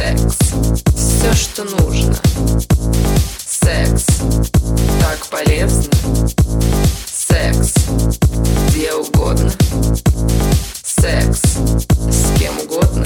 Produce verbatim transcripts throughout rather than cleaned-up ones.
Секс, все, что нужно. Секс, так полезно. Секс, где угодно. Секс, с кем угодно.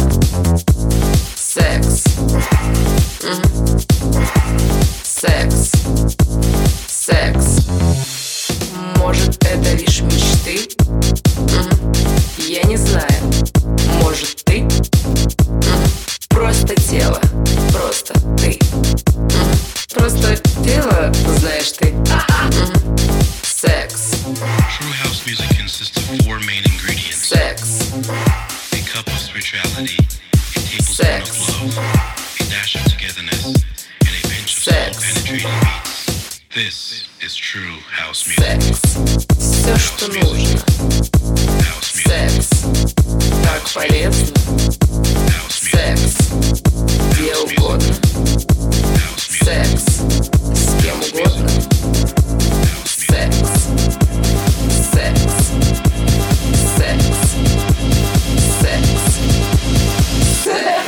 Секс, угу. Секс, секс. Может, это лишь мечты? Угу. Я не знаю. Может, ты? Угу. Просто тело, просто ты. Угу. Просто тело, знаешь ты. Угу. Секс. True house music consists of four main ingredients. Секс. A cup of spirituality, a tablespoon of love, a dash of togetherness, and a pinch of soul-penetrating beats. This is true house music. Секс. Все, что нужно. House music. Секс. Так полезно. House music. Секс. Где угодно. House music. Секс. С кем угодно. House music. Секс. Секс. Секс. Секс. Секс.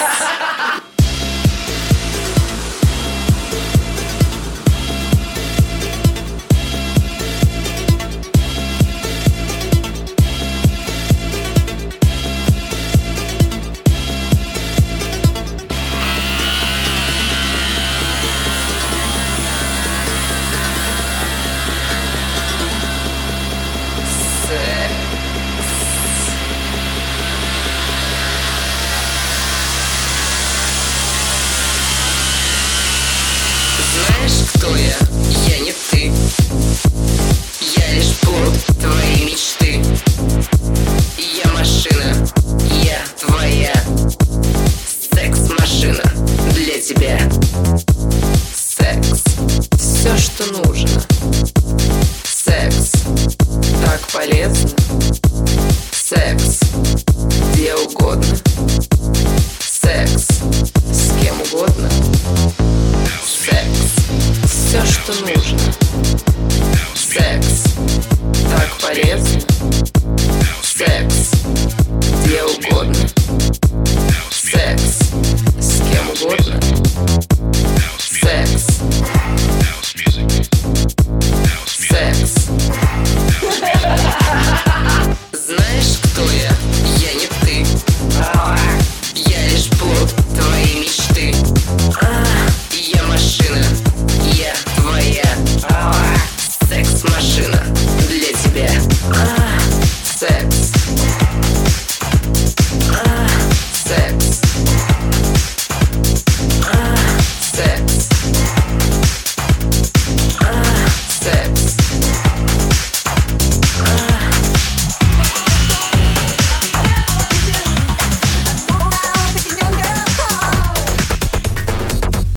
Знаешь, кто я? Я не ты. Я лишь плод твоей мечты. Я машина, я твоя.